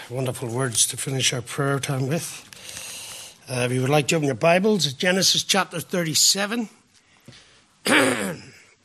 Wonderful words to finish our prayer time with. If you would like to open your Bibles, Genesis chapter 37. I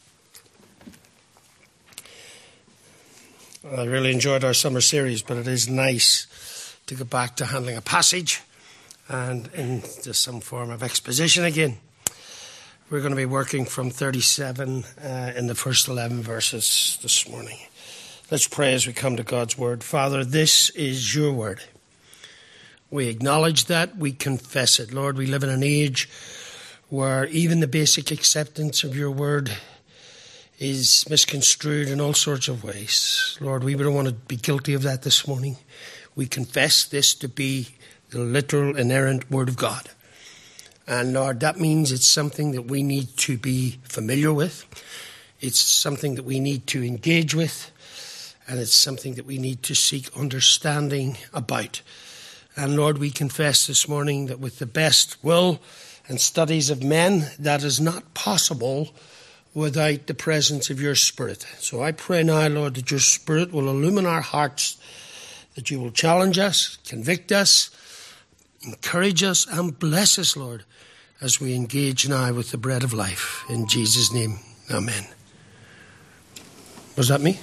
really enjoyed our summer series, but it is nice to get back to handling a passage and into some form of exposition again. We're going to be working from 37 in the first 11 verses this morning. Let's pray as we come to God's word. Father, this is your word. We acknowledge that. We confess it. Lord, we live in an age where even the basic acceptance of your word is misconstrued in all sorts of ways. Lord, we don't want to be guilty of that this morning. We confess this to be the literal, inerrant word of God. And Lord, that means it's something that we need to be familiar with. It's something that we need to engage with. And it's something that we need to seek understanding about. And Lord, we confess this morning that with the best will and studies of men, that is not possible without the presence of your Spirit. So I pray now, Lord, that your Spirit will illumine our hearts, that you will challenge us, convict us, encourage us, and bless us, Lord, as we engage now with the bread of life. In Jesus' name, amen. Was that me?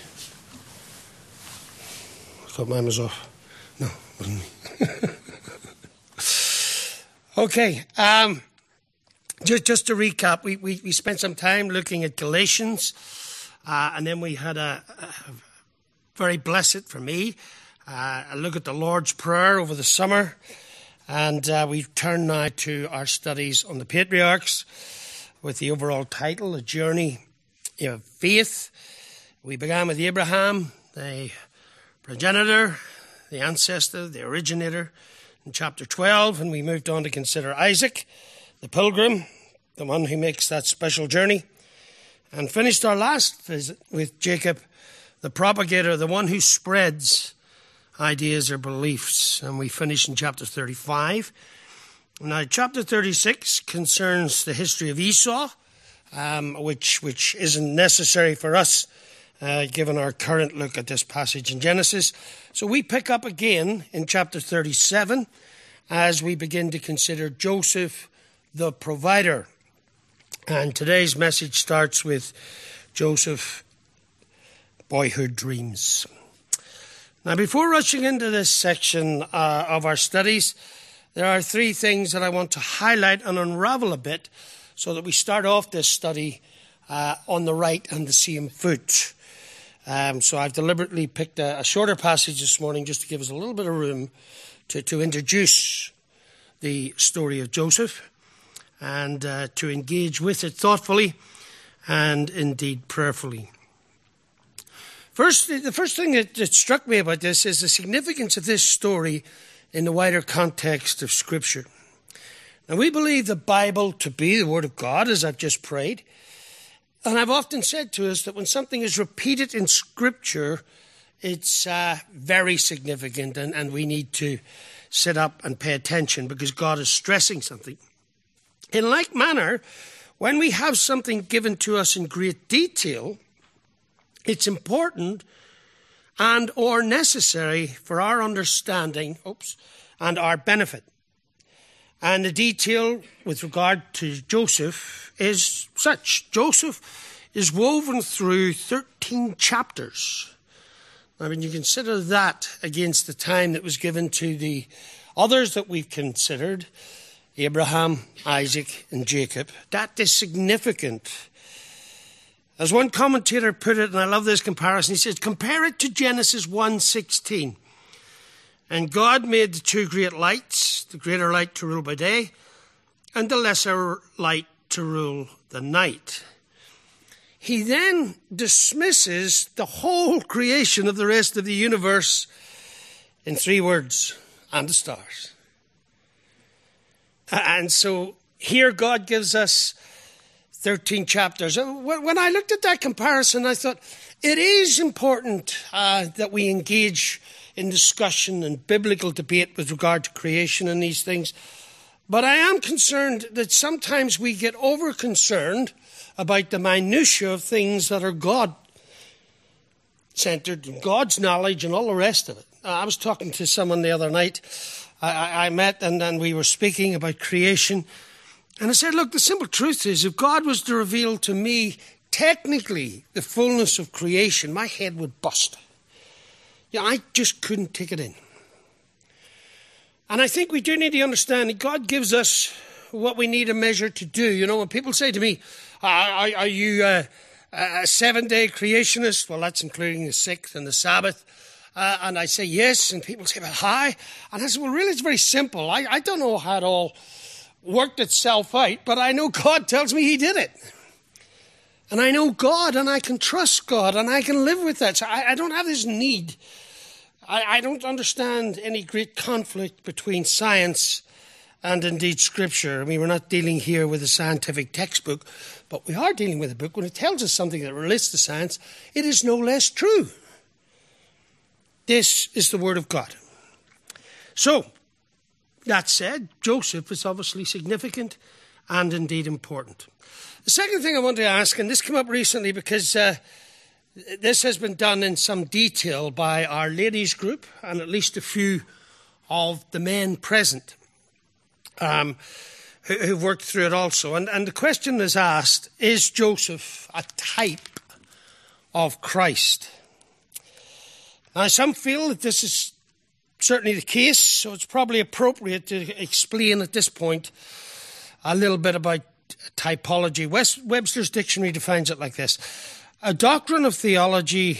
I thought mine was off. No, it wasn't me. Okay, just to recap, we spent some time looking at Galatians, and then we had a very blessed, for me, a look at the Lord's Prayer over the summer, and we turn now to our studies on the patriarchs with the overall title, A Journey of Faith. We began with Abraham, the progenitor, the ancestor, the originator, in chapter 12, and we moved on to consider Isaac, the pilgrim, the one who makes that special journey, and finished our last visit with Jacob, the propagator, the one who spreads ideas or beliefs, and we finished in chapter 35. Now, chapter 36 concerns the history of Esau, which isn't necessary for us, given our current look at this passage in Genesis. So we pick up again in chapter 37 as we begin to consider Joseph, the provider. And today's message starts with Joseph, boyhood dreams. Now, before rushing into this section of our studies, there are three things that I want to highlight and unravel a bit so that we start off this study on the right and the same foot. So I've deliberately picked a shorter passage this morning just to give us a little bit of room to introduce the story of Joseph and to engage with it thoughtfully and indeed prayerfully. The first thing that struck me about this is the significance of this story in the wider context of Scripture. Now, we believe the Bible to be the Word of God, as I've just prayed. And I've often said to us that when something is repeated in Scripture, it's very significant and we need to sit up and pay attention because God is stressing something. In like manner, when we have something given to us in great detail, it's important and or necessary for our understanding and our benefit. And the detail with regard to Joseph is such. Joseph is woven through 13 chapters. Now, when you consider that against the time that was given to the others that we've considered, Abraham, Isaac, and Jacob, that is significant. As one commentator put it, and I love this comparison, he says, compare it to Genesis 1:16. And God made the two great lights, the greater light to rule by day, and the lesser light to rule the night. He then dismisses the whole creation of the rest of the universe in three words, and the stars. And so here God gives us 13 chapters. And when I looked at that comparison, I thought it is important that we engage in discussion and biblical debate with regard to creation and these things. But I am concerned that sometimes we get over-concerned about the minutiae of things that are God-centered, and God's knowledge and all the rest of it. I was talking to someone the other night. I met and we were speaking about creation. And I said, look, the simple truth is, if God was to reveal to me technically the fullness of creation, my head would bust. Yeah, I just couldn't take it in. And I think we do need to understand that God gives us what we need a measure to do. You know, when people say to me, are you a 7-day creationist? Well, that's including the 6th and the Sabbath. And I say yes, and people say, but how? And I say, well, really, it's very simple. I don't know how it all worked itself out, but I know God tells me he did it. And I know God, and I can trust God, and I can live with that. So I don't have this need. I don't understand any great conflict between science and indeed Scripture. I mean, we're not dealing here with a scientific textbook, but we are dealing with a book. When it tells us something that relates to science, it is no less true. This is the Word of God. So, that said, Joseph is obviously significant and indeed important. The second thing I want to ask, and this came up recently because this has been done in some detail by our ladies group and at least a few of the men present who've worked through it also. And the question is asked, is Joseph a type of Christ? Now, some feel that this is certainly the case, so it's probably appropriate to explain at this point a little bit about typology. Webster's dictionary defines it like this. A doctrine of theological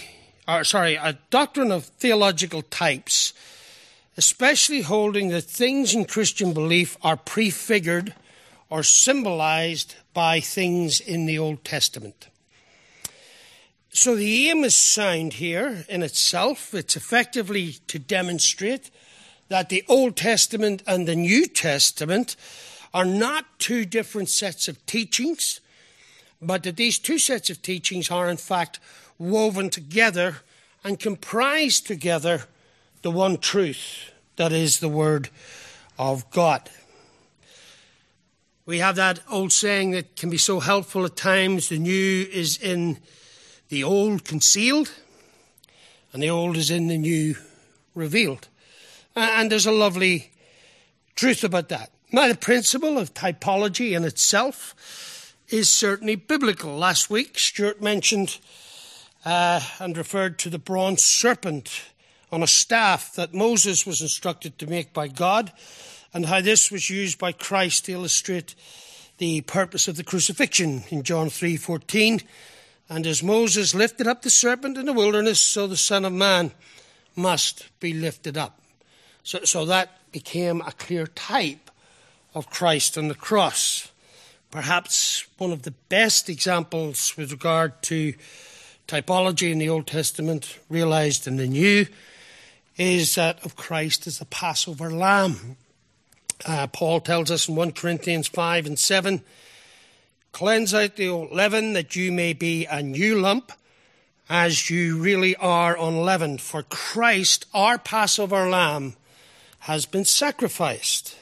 types, especially holding that things in Christian belief are prefigured or symbolized by things in the Old Testament. So the aim is sound here in itself. It's effectively to demonstrate that the Old Testament and the New Testament are not two different sets of teachings, but that these two sets of teachings are in fact woven together and comprise together the one truth that is the Word of God. We have that old saying that can be so helpful at times: the new is in the old concealed, and the old is in the new revealed. And there's a lovely truth about that. Now, the principle of typology in itself is certainly biblical. Last week, Stuart mentioned and referred to the bronze serpent on a staff that Moses was instructed to make by God, and how this was used by Christ to illustrate the purpose of the crucifixion in John 3:14. And as Moses lifted up the serpent in the wilderness, so the Son of Man must be lifted up. So that became a clear type of Christ on the cross. Perhaps one of the best examples with regard to typology in the Old Testament, realized in the New, is that of Christ as the Passover lamb. Paul tells us in 1 Corinthians 5:7, cleanse out the old leaven, that you may be a new lump, as you really are unleavened. For Christ, our Passover lamb, has been sacrificed.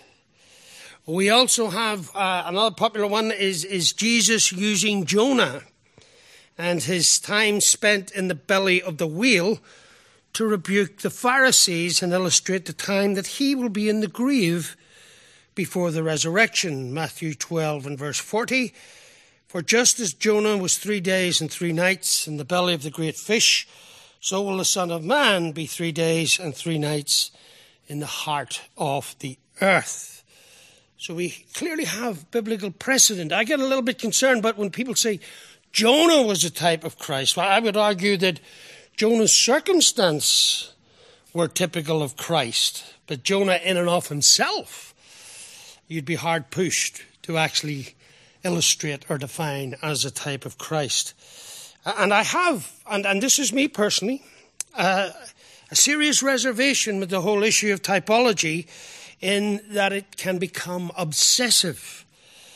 We also have another popular one is Jesus using Jonah and his time spent in the belly of the whale to rebuke the Pharisees and illustrate the time that he will be in the grave before the resurrection. Matthew 12 and verse 40. For just as Jonah was 3 days and 3 nights in the belly of the great fish, so will the Son of Man be 3 days and 3 nights in the heart of the earth. So we clearly have biblical precedent. I get a little bit concerned, but when people say Jonah was a type of Christ, well, I would argue that Jonah's circumstance were typical of Christ. But Jonah in and of himself, you'd be hard pushed to actually illustrate or define as a type of Christ. And I have, and this is me personally, a serious reservation with the whole issue of typology, in that it can become obsessive.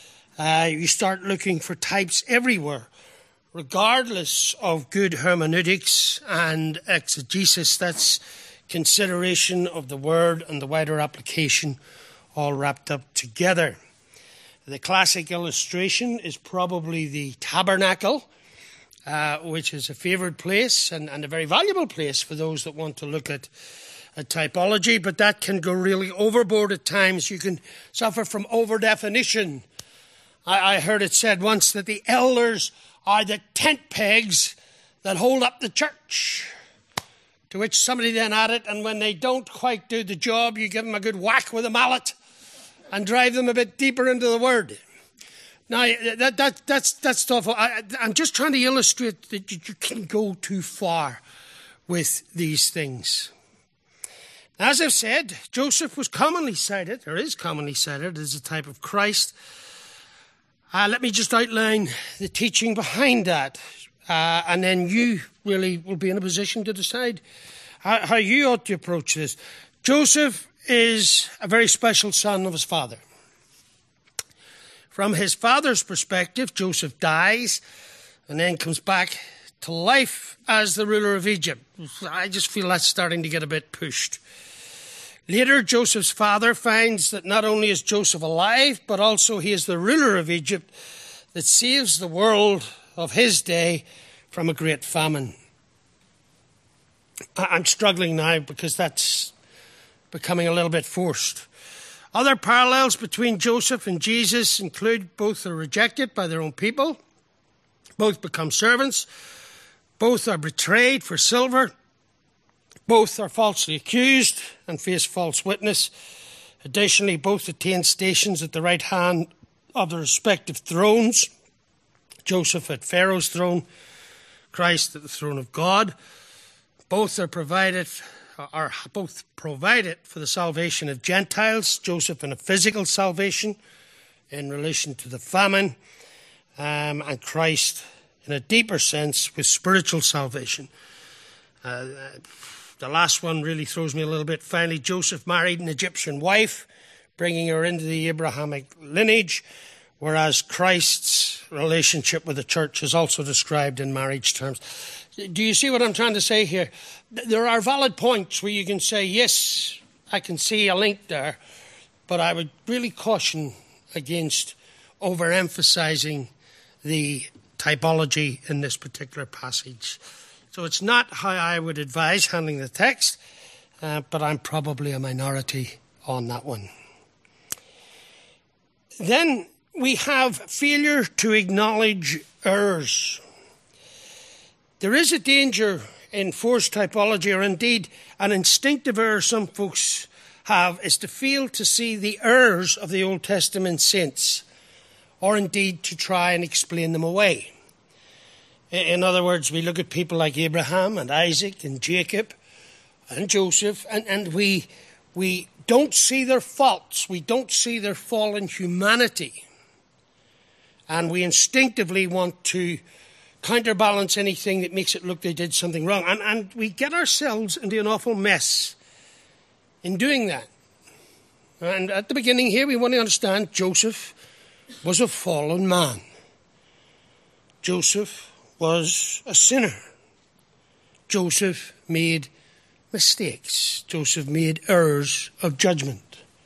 You start looking for types everywhere, regardless of good hermeneutics and exegesis. That's consideration of the word and the wider application all wrapped up together. The classic illustration is probably the tabernacle, which is a favoured place and a very valuable place for those that want to look at a typology, but that can go really overboard at times. You can suffer from over-definition. I heard it said once that the elders are the tent pegs that hold up the church. To which somebody then added, and when they don't quite do the job, you give them a good whack with a mallet and drive them a bit deeper into the word. Now, that's awful. I'm just trying to illustrate that you can go too far with these things. As I've said, Joseph was commonly cited, or is commonly cited, as a type of Christ. Let me just outline the teaching behind that, and then you really will be in a position to decide how you ought to approach this. Joseph is a very special son of his father. From his father's perspective, Joseph dies and then comes back to life as the ruler of Egypt. I just feel that's starting to get a bit pushed. Later, Joseph's father finds that not only is Joseph alive, but also he is the ruler of Egypt that saves the world of his day from a great famine. I'm struggling now because that's becoming a little bit forced. Other parallels between Joseph and Jesus include both are rejected by their own people, both become servants, both are betrayed for silver, both are falsely accused and face false witness. Additionally, both attain stations at the right hand of their respective thrones. Joseph at Pharaoh's throne, Christ at the throne of God. Both are provided for the salvation of Gentiles. Joseph in a physical salvation in relation to the famine, and Christ in a deeper sense with spiritual salvation. The last one really throws me a little bit. Finally, Joseph married an Egyptian wife, bringing her into the Abrahamic lineage, whereas Christ's relationship with the church is also described in marriage terms. Do you see what I'm trying to say here? There are valid points where you can say, yes, I can see a link there, but I would really caution against overemphasizing the typology in this particular passage. So it's not how I would advise handling the text, but I'm probably a minority on that one. Then we have failure to acknowledge errors. There is a danger in forced typology, or indeed an instinctive error some folks have, is to fail to see the errors of the Old Testament saints, or indeed to try and explain them away. In other words, we look at people like Abraham and Isaac and Jacob and Joseph, and we don't see their faults. We don't see their fallen humanity. And we instinctively want to counterbalance anything that makes it look they did something wrong. And we get ourselves into an awful mess in doing that. And at the beginning here, we want to understand Joseph was a fallen man. Joseph was a sinner. Joseph made mistakes. Joseph made errors of judgment.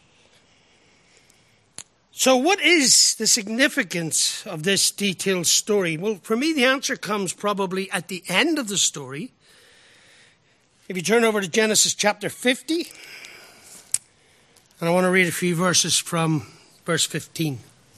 So what is the significance of this detailed story? Well, for me, the answer comes probably at the end of the story. If you turn over to Genesis chapter 50, and I want to read a few verses from verse 15.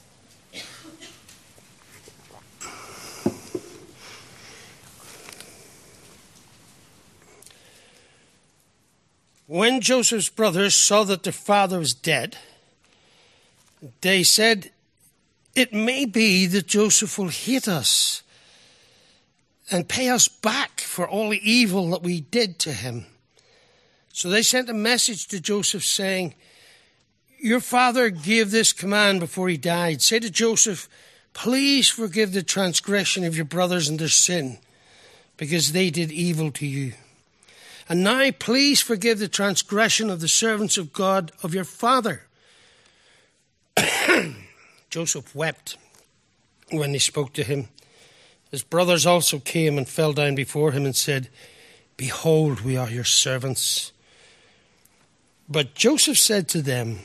When Joseph's brothers saw that their father was dead, they said, "It may be that Joseph will hate us and pay us back for all the evil that we did to him." So they sent a message to Joseph saying, "Your father gave this command before he died. Say to Joseph, please forgive the transgression of your brothers and their sin, because they did evil to you. And now please forgive the transgression of the servants of God of your father." Joseph wept when they spoke to him. His brothers also came and fell down before him and said, "Behold, we are your servants." But Joseph said to them,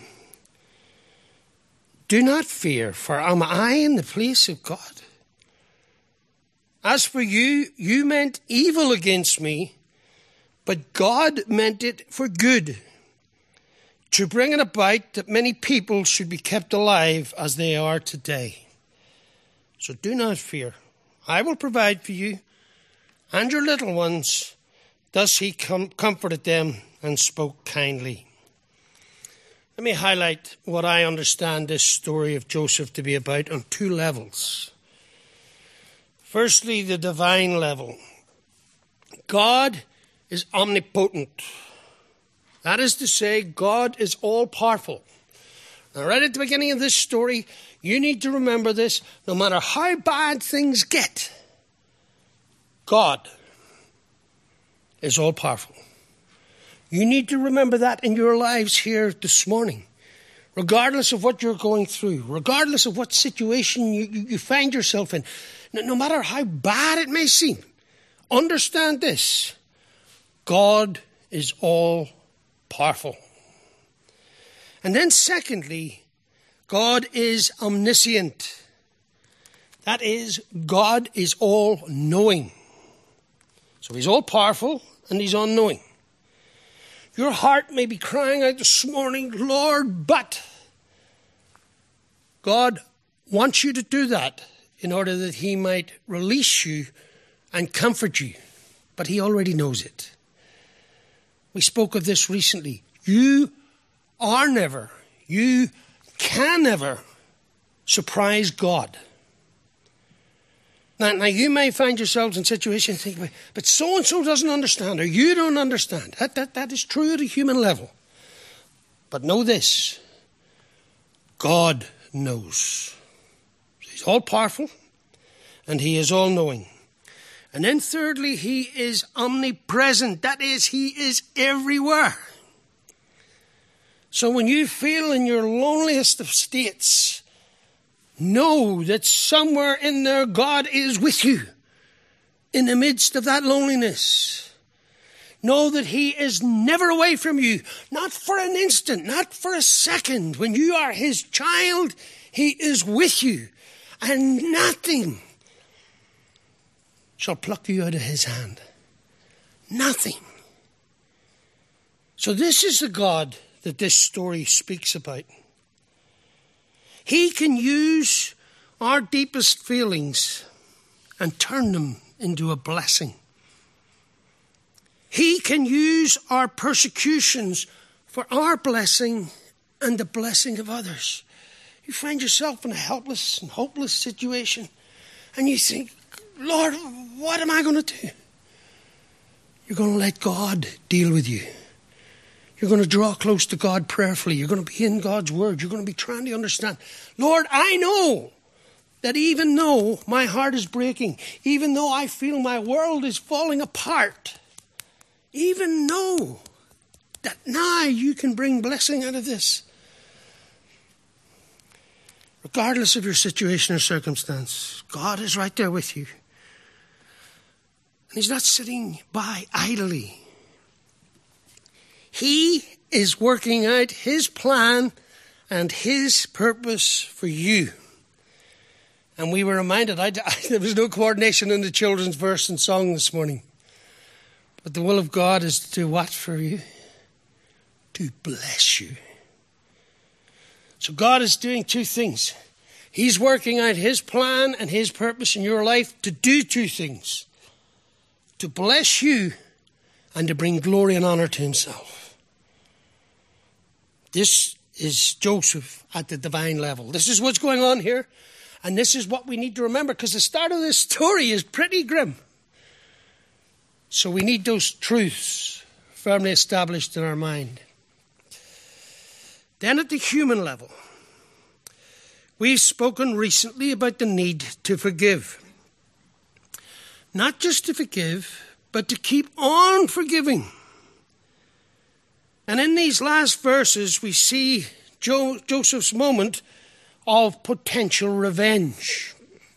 "Do not fear, for am I in the place of God? As for you, you meant evil against me, But God meant it for good, to bring it about that many people should be kept alive as they are today. So do not fear. I will provide for you and your little ones. Thus he comforted them and spoke kindly. Let me highlight what I understand this story of Joseph to be about on two levels. Firstly, the divine level. God is omnipotent. That is to say, God is all-powerful. Now, right at the beginning of this story, you need to remember this. No matter how bad things get, God is all-powerful. You need to remember that in your lives here this morning. Regardless of what you're going through, regardless of what situation you find yourself in, no matter how bad it may seem, understand this: God is all-powerful. And then secondly, God is omniscient. That is, God is all-knowing. So he's all-powerful and he's all-knowing. Your heart may be crying out this morning, Lord, but God wants you to do that in order that he might release you and comfort you. But he already knows it. We spoke of this recently. You can never surprise God. Now you may find yourselves in situations thinking, but so-and-so doesn't understand, or you don't understand. That is true at a human level. But know this: God knows. He's all-powerful, and he is all-knowing. And then thirdly, he is omnipresent. That is, he is everywhere. So when you feel in your loneliest of states, know that somewhere in there God is with you in the midst of that loneliness. Know that he is never away from you, not for an instant, not for a second. When you are his child, he is with you, and nothing shall pluck you out of his hand. Nothing. So this is the God that this story speaks about. He can use our deepest feelings and turn them into a blessing. He can use our persecutions for our blessing and the blessing of others. You find yourself in a helpless and hopeless situation, and you think, Lord, what am I going to do? You're going to let God deal with you. You're going to draw close to God prayerfully. You're going to be in God's word. You're going to be trying to understand. Lord, I know that even though my heart is breaking, even though I feel my world is falling apart, even know that now you can bring blessing out of this. Regardless of your situation or circumstance, God is right there with you. And he's not sitting by idly. He is working out his plan and his purpose for you. And we were reminded, there was no coordination in the children's verse and song this morning. But the will of God is to what for you? To bless you. So God is doing two things. He's working out his plan and his purpose in your life to do two things: to bless you and to bring glory and honor to himself. This is Joseph at the divine level. This is what's going on here. And this is what we need to remember, because the start of this story is pretty grim. So we need those truths firmly established in our mind. Then at the human level, we've spoken recently about the need to forgive. Not just to forgive, but to keep on forgiving. And in these last verses, we see Joseph's moment of potential revenge.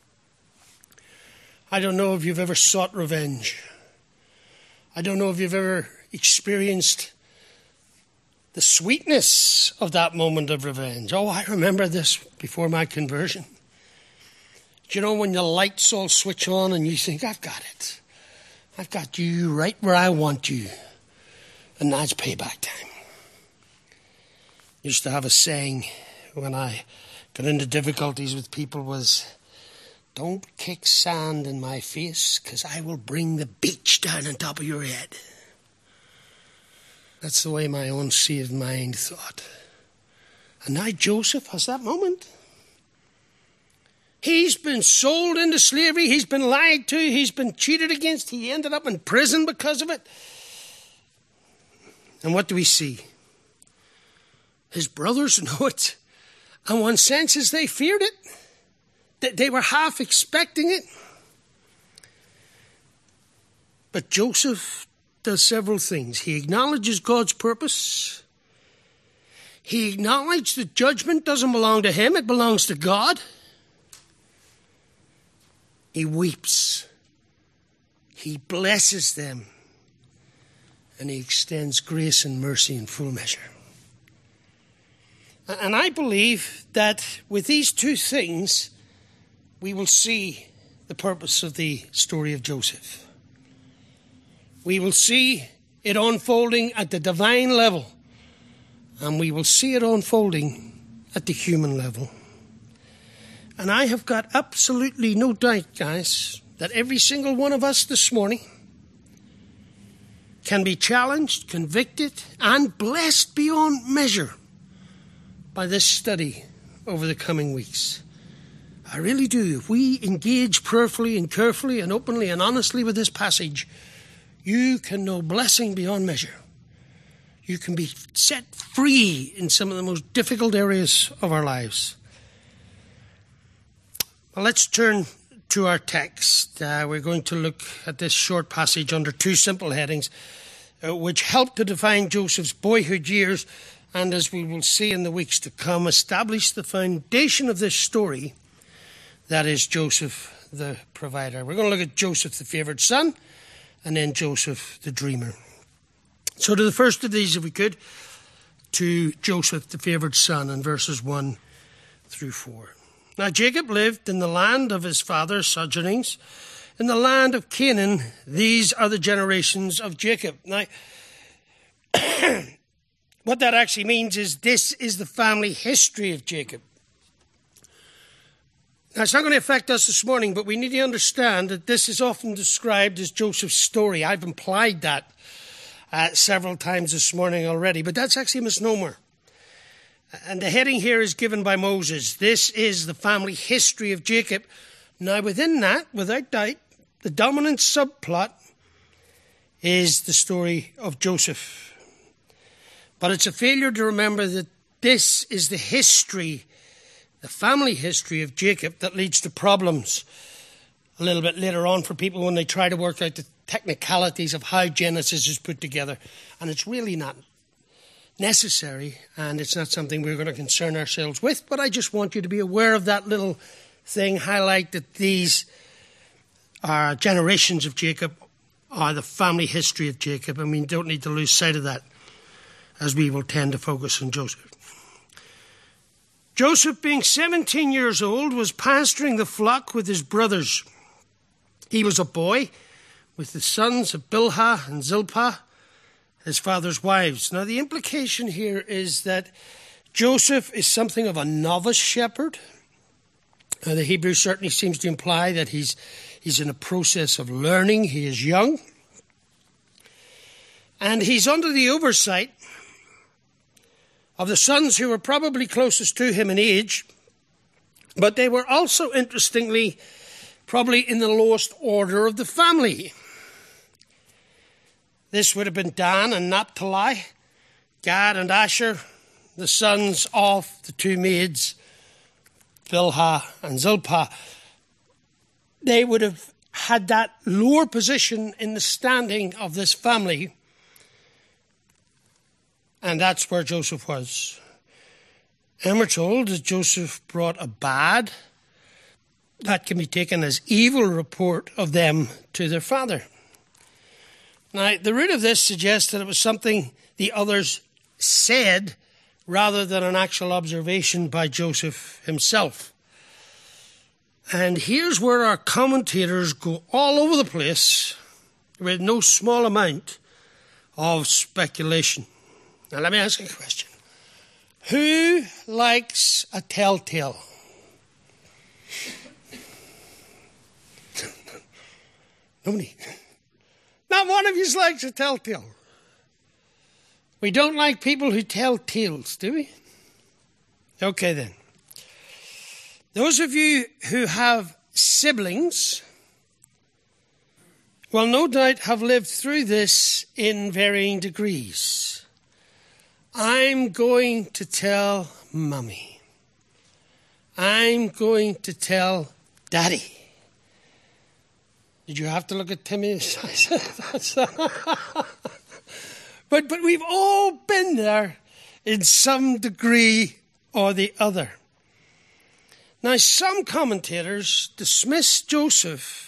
I don't know if you've ever sought revenge. I don't know if you've ever experienced the sweetness of that moment of revenge. Oh, I remember this before my conversion. Do you know when the lights all switch on and you think, I've got it. I've got you right where I want you. And now it's payback time. I used to have a saying when I got into difficulties with people was, don't kick sand in my face, because I will bring the beach down on top of your head. That's the way my unsaved mind thought. And now Joseph has that moment. He's been sold into slavery. He's been lied to. He's been cheated against. He ended up in prison because of it. And what do we see? His brothers know it. And one sense is they feared it. They were half expecting it. But Joseph does several things. He acknowledges God's purpose. He acknowledged that judgment doesn't belong to him, it belongs to God. He weeps. He blesses them. And he extends grace and mercy in full measure. And I believe that with these two things, we will see the purpose of the story of Joseph. We will see it unfolding at the divine level, and we will see it unfolding at the human level. And I have got absolutely no doubt, guys, that every single one of us this morning can be challenged, convicted, and blessed beyond measure by this study over the coming weeks. I really do. If we engage prayerfully and carefully and openly and honestly with this passage, you can know blessing beyond measure. You can be set free in some of the most difficult areas of our lives. Well, let's turn to our text. We're going to look at this short passage under two simple headings, which help to define Joseph's boyhood years and, as we will see in the weeks to come, establish the foundation of this story, that is Joseph the provider. We're going to look at Joseph the favored son, and then Joseph the dreamer. So to the first of these, if we could, to Joseph the favored son in verses 1 through 4. Now Jacob lived in the land of his father's sojournings, in the land of Canaan. These are the generations of Jacob. Now, what that actually means is this is the family history of Jacob. Now, it's not going to affect us this morning, but we need to understand that this is often described as Joseph's story. I've implied that several times this morning already, but that's actually a misnomer. And the heading here is given by Moses. This is the family history of Jacob. Now, within that, without doubt, the dominant subplot is the story of Joseph. But it's a failure to remember that this is the history, the family history of Jacob, that leads to problems a little bit later on for people when they try to work out the technicalities of how Genesis is put together. And it's really not necessary, and it's not something we're going to concern ourselves with, but I just want you to be aware of that little thing, highlight that these are generations of Jacob, are the family history of Jacob, and we don't need to lose sight of that as we will tend to focus on Joseph. Joseph, being 17 years old, was pasturing the flock with his brothers. He was a boy with the sons of Bilhah and Zilpah, his father's wives. Now, the implication here is that Joseph is something of a novice shepherd. The Hebrew certainly seems to imply that he's in a process of learning. He is young. And he's under the oversight of the sons who were probably closest to him in age, but they were also, interestingly, probably in the lowest order of the family. This would have been Dan and Naphtali, Gad and Asher, the sons of the two maids, Bilhah and Zilpah. They would have had that lower position in the standing of this family, and that's where Joseph was. And we're told that Joseph brought a bad, that can be taken as evil, report of them to their father. Now, the root of this suggests that it was something the others said rather than an actual observation by Joseph himself. And here's where our commentators go all over the place with no small amount of speculation. Now let me ask you a question. Who likes a telltale? Nobody. Not one of you likes a telltale. We don't like people who tell tales, do we? Okay then. Those of you who have siblings will no doubt have lived through this in varying degrees. I'm going to tell Mummy. I'm going to tell Daddy. Did you have to look at Timmy? But we've all been there in some degree or the other. Now, some commentators dismiss Joseph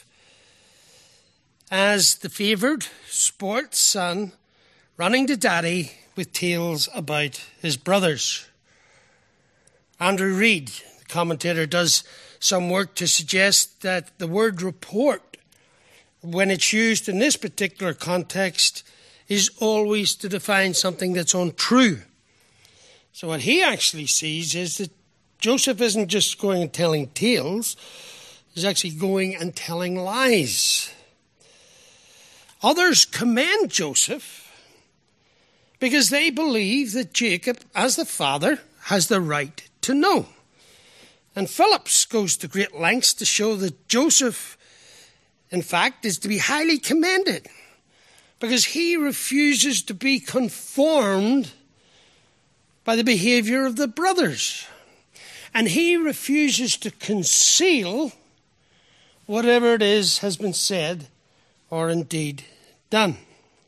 as the favoured, spoilt son running to Daddy with tales about his brothers. Andrew Reid, the commentator, does some work to suggest that the word report, when it's used in this particular context, is always to define something that's untrue. So what he actually sees is that Joseph isn't just going and telling tales, he's actually going and telling lies. Others commend Joseph because they believe that Jacob, as the father, has the right to know. And Phillips goes to great lengths to show that Joseph, in fact, is to be highly commended because he refuses to be conformed by the behavior of the brothers. And he refuses to conceal whatever it is has been said or indeed done.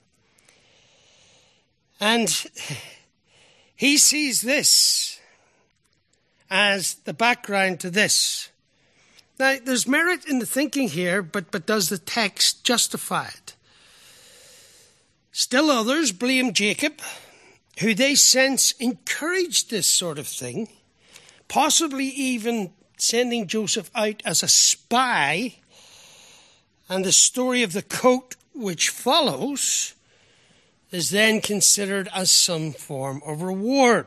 And he sees this as the background to this. Now, there's merit in the thinking here, but does the text justify it? Still others blame Jacob, who they sense encouraged this sort of thing, possibly even sending Joseph out as a spy. And the story of the coat which follows is then considered as some form of reward.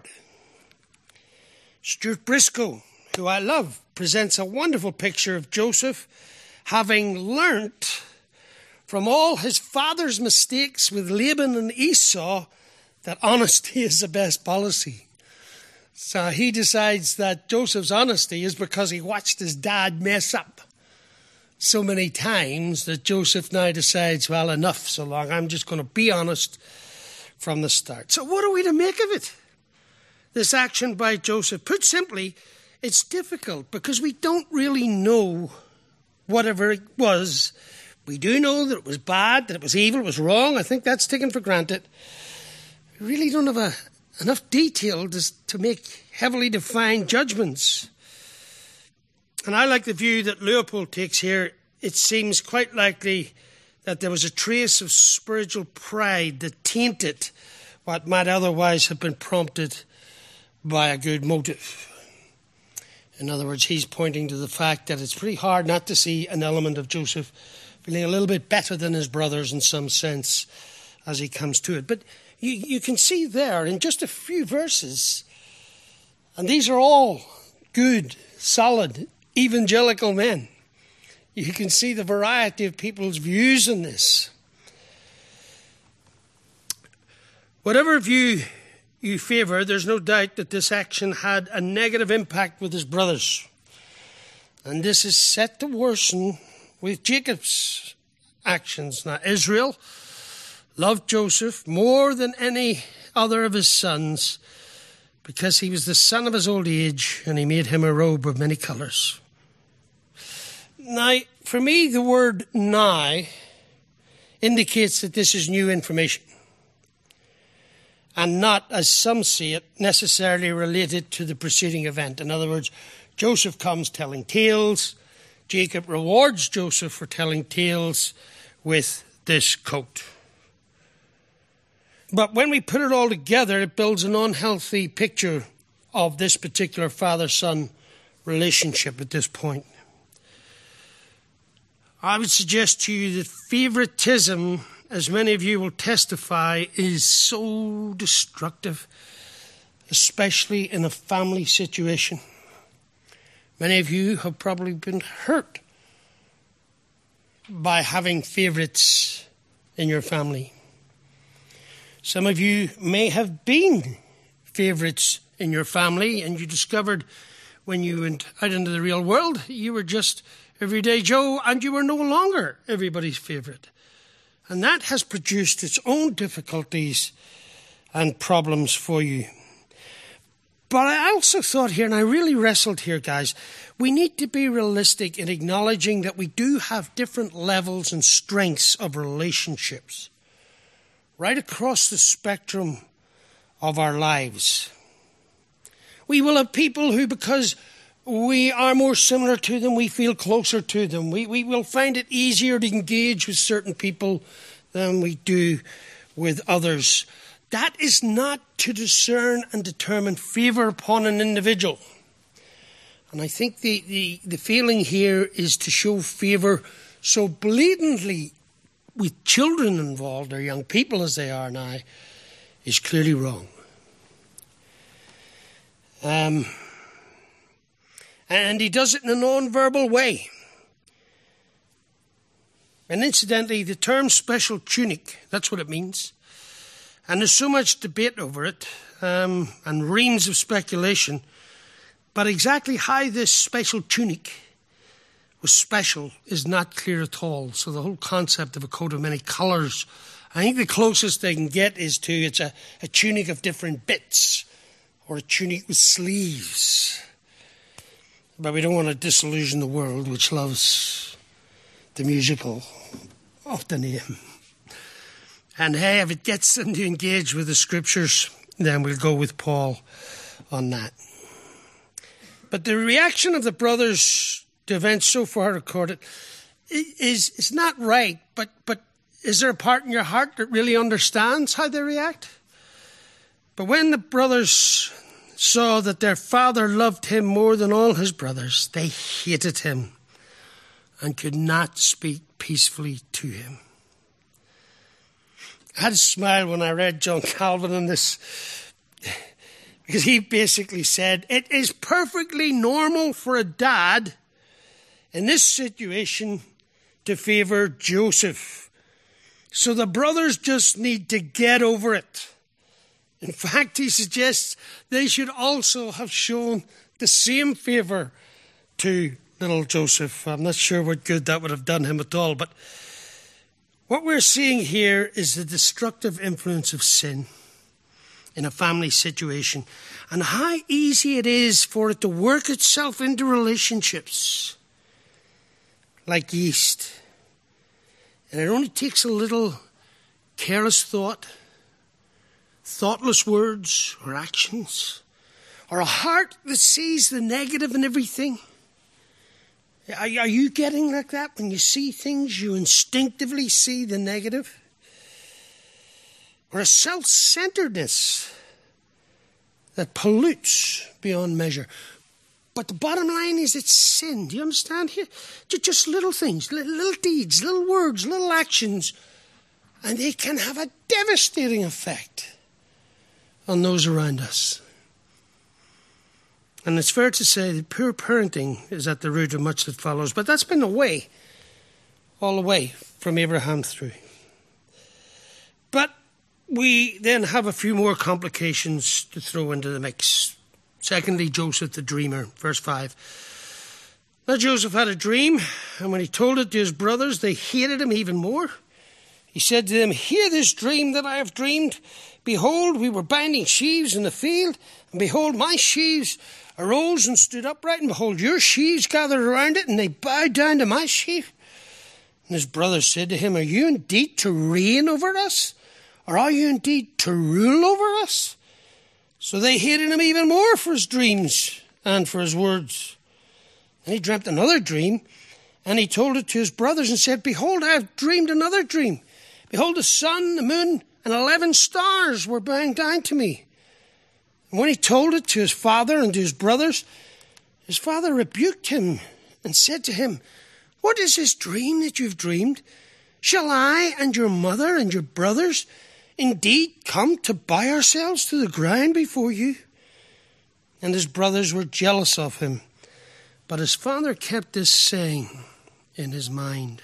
Stuart Briscoe, who I love, presents a wonderful picture of Joseph having learnt from all his father's mistakes with Laban and Esau that honesty is the best policy. So he decides that Joseph's honesty is because he watched his dad mess up so many times that Joseph now decides, well, enough so long. I'm just going to be honest from the start. So what are we to make of it? This action by Joseph, put simply, it's difficult because we don't really know whatever it was. We do know that it was bad, that it was evil, it was wrong. I think that's taken for granted. We really don't have enough detail to make heavily defined judgments. And I like the view that Leopold takes here. It seems quite likely that there was a trace of spiritual pride that tainted what might otherwise have been prompted by a good motive. In other words, he's pointing to the fact that it's pretty hard not to see an element of Joseph feeling a little bit better than his brothers in some sense as he comes to it. But you can see there in just a few verses, and these are all good, solid, evangelical men. You can see the variety of people's views on this. Whatever view you favour, there's no doubt that this action had a negative impact with his brothers. And this is set to worsen with Jacob's actions. Now, Israel loved Joseph more than any other of his sons because he was the son of his old age and he made him a robe of many colours. Now, for me, the word now indicates that this is new information and not, as some see it, necessarily related to the preceding event. In other words, Joseph comes telling tales. Jacob rewards Joseph for telling tales with this coat. But when we put it all together, it builds an unhealthy picture of this particular father-son relationship at this point. I would suggest to you that favoritism as many of you will testify, is so destructive, especially in a family situation. Many of you have probably been hurt by having favourites in your family. Some of you may have been favourites in your family, and you discovered when you went out into the real world, you were just everyday Joe, and you were no longer everybody's favourite. And that has produced its own difficulties and problems for you. But I also thought here, and I really wrestled here, guys, we need to be realistic in acknowledging that we do have different levels and strengths of relationships right across the spectrum of our lives. We will have people who, because we are more similar to them, we feel closer to them. We will find it easier to engage with certain people than we do with others. That is not to discern and determine favour upon an individual. And I think the feeling here is to show favour so blatantly with children involved, or young people as they are now, is clearly wrong. And he does it in a non-verbal way. And incidentally, the term special tunic, that's what it means. And there's so much debate over it, and reams of speculation. But exactly how this special tunic was special is not clear at all. So the whole concept of a coat of many colours, I think the closest they can get is to it's a tunic of different bits, or a tunic with sleeves. But we don't want to disillusion the world, which loves the musical of the name. And hey, if it gets them to engage with the scriptures, then we'll go with Paul on that. But the reaction of the brothers to events so far recorded is not right. But is there a part in your heart that really understands how they react? But when the brothers saw that their father loved him more than all his brothers, they hated him and could not speak peacefully to him. I had a smile when I read John Calvin on this, because he basically said, it is perfectly normal for a dad in this situation to favour Joseph. So the brothers just need to get over it. In fact, he suggests they should also have shown the same favour to little Joseph. I'm not sure what good that would have done him at all, but what we're seeing here is the destructive influence of sin in a family situation, and how easy it is for it to work itself into relationships like yeast. And it only takes a little careless thought, thoughtless words or actions, or a heart that sees the negative in everything. Are you getting like that? When you see things, you instinctively see the negative? Or a self-centeredness that pollutes beyond measure. But the bottom line is it's sin. Do you understand here? Just little things, little deeds, little words, little actions. And they can have a devastating effect on those around us. And it's fair to say that poor parenting is at the root of much that follows. But that's been the way, all the way from Abraham through. But we then have a few more complications to throw into the mix. Secondly, Joseph the dreamer, verse 5. Now Joseph had a dream, and when he told it to his brothers, they hated him even more. He said to them, hear this dream that I have dreamed. Behold, we were binding sheaves in the field, and behold, my sheaves arose and stood upright, and behold, your sheaves gathered around it, and they bowed down to my sheaf. And his brothers said to him, are you indeed to reign over us? Or are you indeed to rule over us? So they hated him even more for his dreams and for his words. And he dreamt another dream, and he told it to his brothers and said, behold, I have dreamed another dream. Behold, the sun, the moon, and 11 stars were bowing down to me. And when he told it to his father and to his brothers, his father rebuked him and said to him, what is this dream that you've dreamed? Shall I and your mother and your brothers indeed come to bow ourselves to the ground before you?" And his brothers were jealous of him. But his father kept this saying in his mind.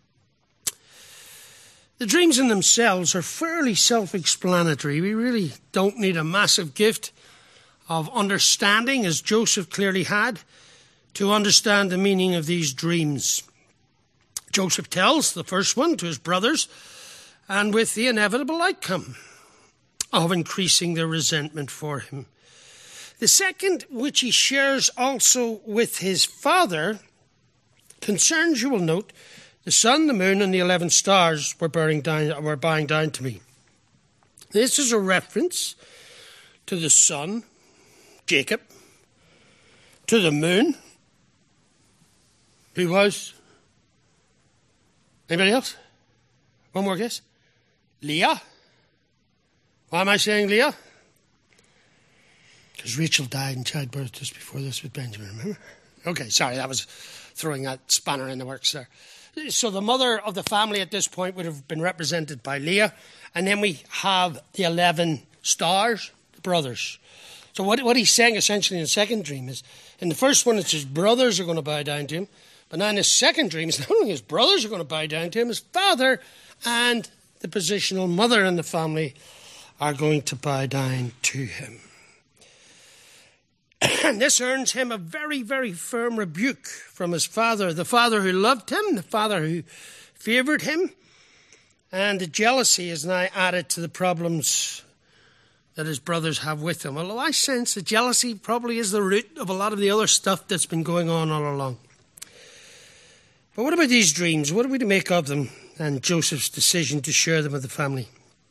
The dreams in themselves are fairly self-explanatory. We really don't need a massive gift of understanding, as Joseph clearly had, to understand the meaning of these dreams. Joseph tells the first one to his brothers, and with the inevitable outcome of increasing their resentment for him. The second, which he shares also with his father, concerns, you will note, the sun, the moon, and the 11 stars were bowing down to me. This is a reference to the sun, Jacob, to the moon, who was? Anybody else? One more guess. Leah. Why am I saying Leah? Because Rachel died in childbirth just before this with Benjamin, remember? Okay, sorry, that was throwing that spanner in the works there. So the mother of the family at this point would have been represented by Leah. And then we have the 11 stars, the brothers. So what he's saying essentially in the second dream is, in the first one it's his brothers are going to bow down to him. But now in his second dream, it's not only his brothers are going to bow down to him, his father and the positional mother in the family are going to bow down to him. And this earns him a very, very firm rebuke from his father, the father who loved him, the father who favoured him. And the jealousy is now added to the problems that his brothers have with him. Although I sense the jealousy probably is the root of a lot of the other stuff that's been going on all along. But what about these dreams? What are we to make of them and Joseph's decision to share them with the family?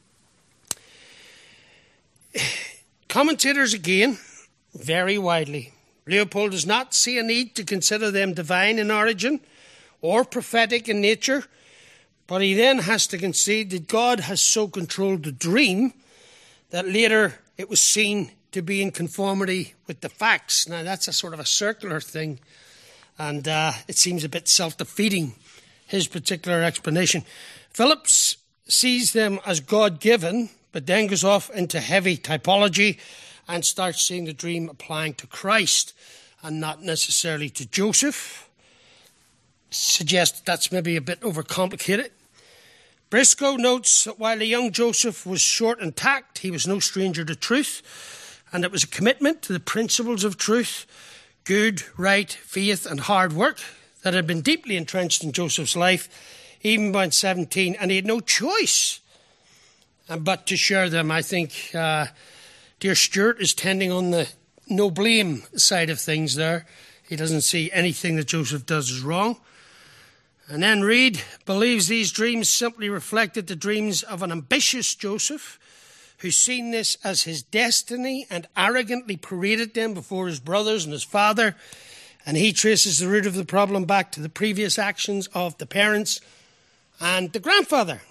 Commentators again vary widely. Leopold does not see a need to consider them divine in origin or prophetic in nature, but he then has to concede that God has so controlled the dream that later it was seen to be in conformity with the facts. Now that's a sort of a circular thing, and it seems a bit self-defeating, his particular explanation. Phillips sees them as God-given, but then goes off into heavy typology and starts seeing the dream applying to Christ and not necessarily to Joseph. Suggests that's maybe a bit overcomplicated. Briscoe notes that while the young Joseph was short and tact, he was no stranger to truth, and it was a commitment to the principles of truth, good, right, faith, and hard work that had been deeply entrenched in Joseph's life, even by 17, and he had no choice but to share them. I think dear Stuart is tending on the no blame side of things there. He doesn't see anything that Joseph does as wrong. And then Reed believes these dreams simply reflected the dreams of an ambitious Joseph who's seen this as his destiny and arrogantly paraded them before his brothers and his father. And he traces the root of the problem back to the previous actions of the parents and the grandfather.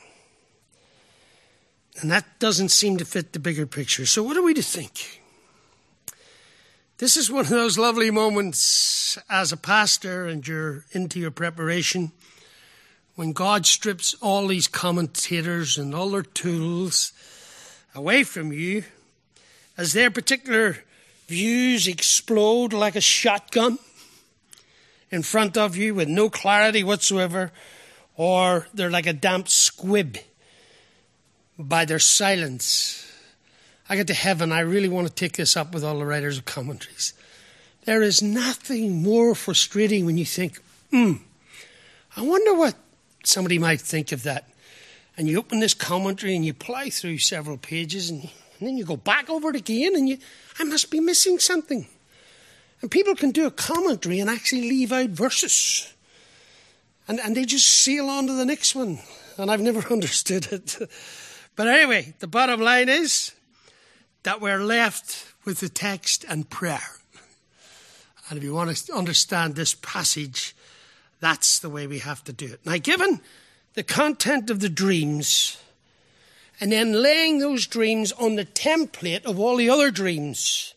And that doesn't seem to fit the bigger picture. So what are we to think? This is one of those lovely moments as a pastor and you're into your preparation when God strips all these commentators and all their tools away from you as their particular views explode like a shotgun in front of you with no clarity whatsoever, or they're like a damp squib by their silence. I get to heaven, I really want to take this up with all the writers of commentaries. There is nothing more frustrating when you think, I wonder what somebody might think of that. And you open this commentary and you plough through several pages and then you go back over it again and I must be missing something. And people can do a commentary and actually leave out verses. And they just sail on to the next one. And I've never understood it. But anyway, the bottom line is that we're left with the text and prayer. And if you want to understand this passage, that's the way we have to do it. Now, given the content of the dreams, and then laying those dreams on the template of all the other dreams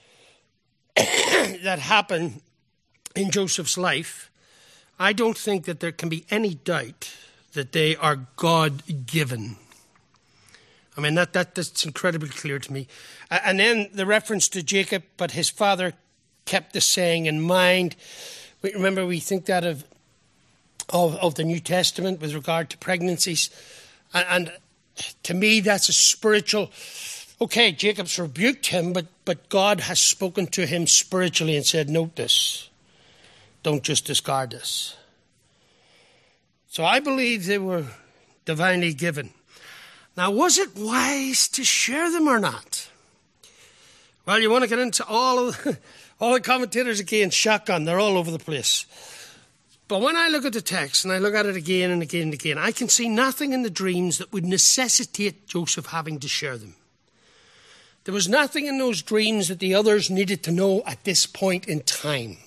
that happen in Joseph's life, I don't think that there can be any doubt that they are God-given. I mean, that's incredibly clear to me. And then the reference to Jacob, but his father kept the saying in mind. Remember, we think that of the New Testament with regard to pregnancies. And to me, that's a spiritual... Okay, Jacob's rebuked him, but God has spoken to him spiritually and said, note this. Don't just discard this. So I believe they were divinely given. Now, was it wise to share them or not? Well, you want to get into all the commentators again, shotgun. They're all over the place. But when I look at the text and I look at it again and again and again, I can see nothing in the dreams that would necessitate Joseph having to share them. There was nothing in those dreams that the others needed to know at this point in time.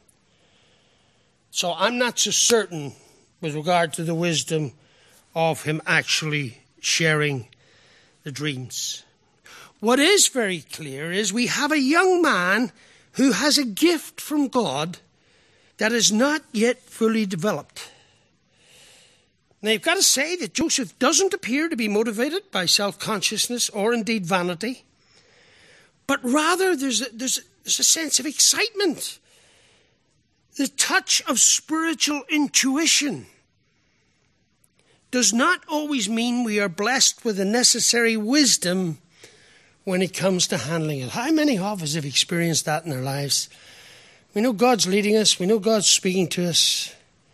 So I'm not so certain with regard to the wisdom of him actually sharing the dreams. What is very clear is we have a young man who has a gift from God that is not yet fully developed. Now, you've got to say that Joseph doesn't appear to be motivated by self-consciousness or indeed vanity, but rather there's a sense of excitement, the touch of spiritual intuition. Does not always mean we are blessed with the necessary wisdom when it comes to handling it. How many of us have experienced that in our lives? We know God's leading us. We know God's speaking to us.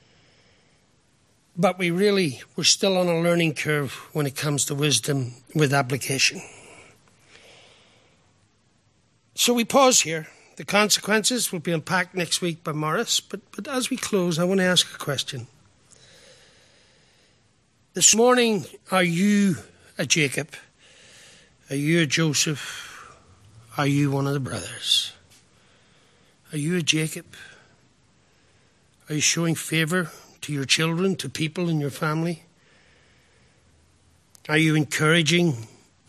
But we're still on a learning curve when it comes to wisdom with application. So we pause here. The consequences will be unpacked next week by Morris. But as we close, I want to ask a question. This morning, are you a Jacob? Are you a Joseph? Are you one of the brothers? Are you a Jacob? Are you showing favor to your children, to people in your family? Are you encouraging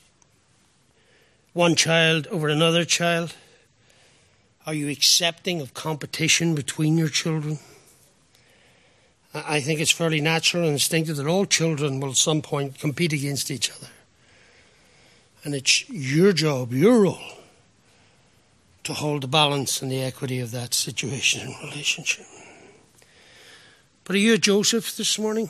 one child over another child? Are you accepting of competition between your children? I think it's fairly natural and instinctive that all children will at some point compete against each other. And it's your job, your role, to hold the balance and the equity of that situation and relationship. But are you a Joseph this morning?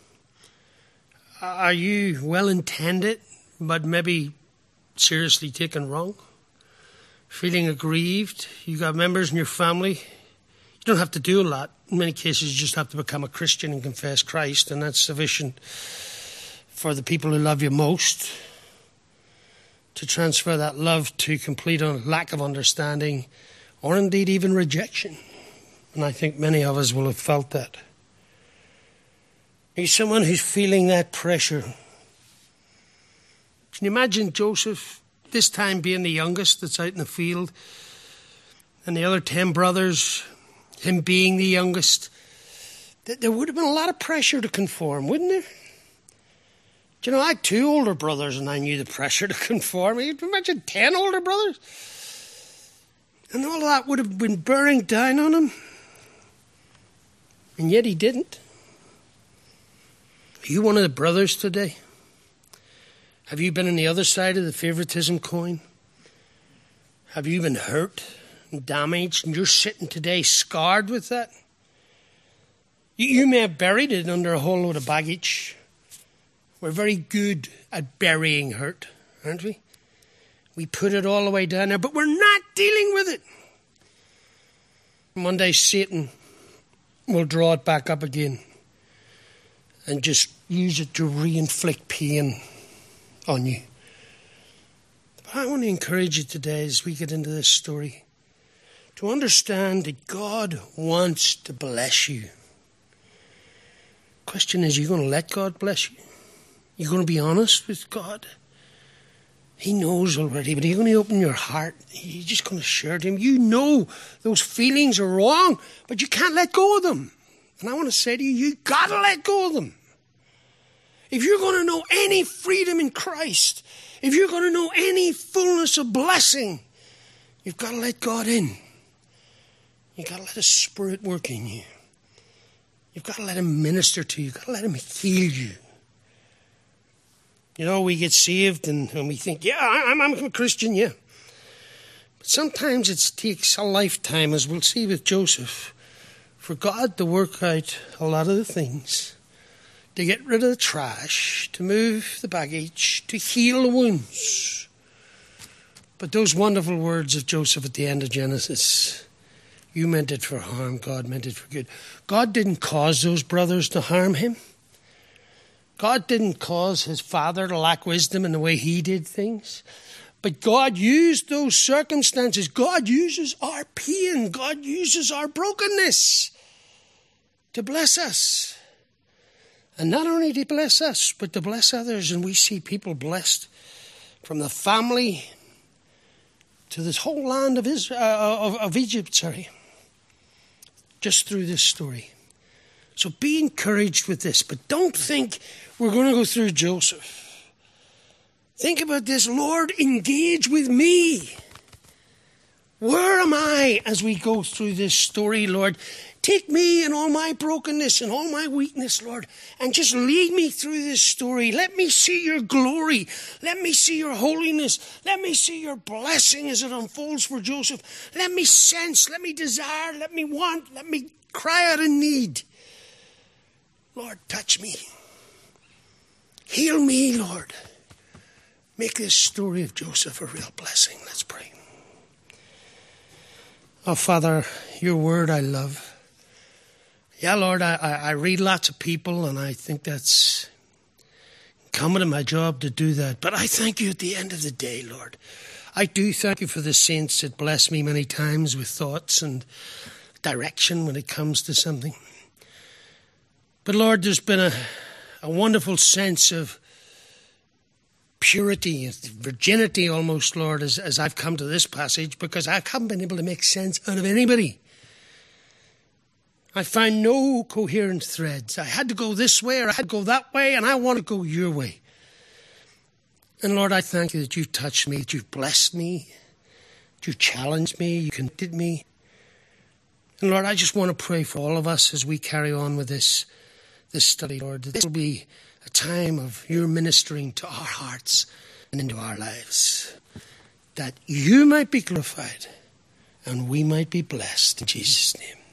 Are you well-intended, but maybe seriously taken wrong? Feeling aggrieved? You got members in your family? You don't have to do a lot. In many cases, you just have to become a Christian and confess Christ, and that's sufficient for the people who love you most to transfer that love to complete lack of understanding or indeed even rejection. And I think many of us will have felt that. Are you someone who's feeling that pressure? Can you imagine Joseph this time being the youngest that's out in the field and the other 10 brothers, him being the youngest? There would have been a lot of pressure to conform, wouldn't there? Do you know, I had 2 older brothers and I knew the pressure to conform. You can imagine 10 older brothers? And all of that would have been bearing down on him. And yet he didn't. Are you one of the brothers today? Have you been on the other side of the favoritism coin? Have you been hurt and damaged and you're sitting today scarred with that? You may have buried it under a whole load of baggage. We're very good at burying hurt, aren't we? We put it all the way down there, but we're not dealing with it. One day Satan will draw it back up again and just use it to re-inflict pain on you. But I want to encourage you today as we get into this story to understand that God wants to bless you. Question is, are you going to let God bless you? You're going to be honest with God? He knows already, but are you going to open your heart? You're just going to share to him. You know those feelings are wrong, but you can't let go of them. And I want to say to you, you've got to let go of them. If you're going to know any freedom in Christ, if you're going to know any fullness of blessing, you've got to let God in. You've got to let His Spirit work in you. You've got to let him minister to you. You've got to let him heal you. You know, we get saved and we think, yeah, I'm a Christian, yeah. But sometimes it takes a lifetime, as we'll see with Joseph, for God to work out a lot of the things, to get rid of the trash, to move the baggage, to heal the wounds. But those wonderful words of Joseph at the end of Genesis, you meant it for harm, God meant it for good. God didn't cause those brothers to harm him. God didn't cause his father to lack wisdom in the way he did things. But God used those circumstances. God uses our pain. God uses our brokenness to bless us. And not only to bless us, but to bless others. And we see people blessed from the family to this whole land of Egypt, just through this story. So be encouraged with this, but don't think we're going to go through Joseph. Think about this. Lord, engage with me. Where am I as we go through this story, Lord? Take me and all my brokenness and all my weakness, Lord, and just lead me through this story. Let me see your glory. Let me see your holiness. Let me see your blessing as it unfolds for Joseph. Let me sense, let me desire, let me want, let me cry out in need. Lord, touch me. Heal me, Lord. Make this story of Joseph a real blessing. Let's pray. Oh, Father, your word I love. Yeah, Lord, I read lots of people, and I think that's incumbent in my job to do that. But I thank you at the end of the day, Lord. I do thank you for the saints that bless me many times with thoughts and direction when it comes to something. But Lord, there's been a wonderful sense of purity, virginity almost, Lord, as I've come to this passage, because I haven't been able to make sense out of anybody. I found no coherent threads. I had to go this way or I had to go that way, and I want to go your way. And Lord, I thank you that you've touched me, that you've blessed me, that you've challenged me, you convicted me. And Lord, I just want to pray for all of us as we carry on with this study, Lord, that this will be a time of your ministering to our hearts and into our lives, that you might be glorified and we might be blessed in Jesus' name.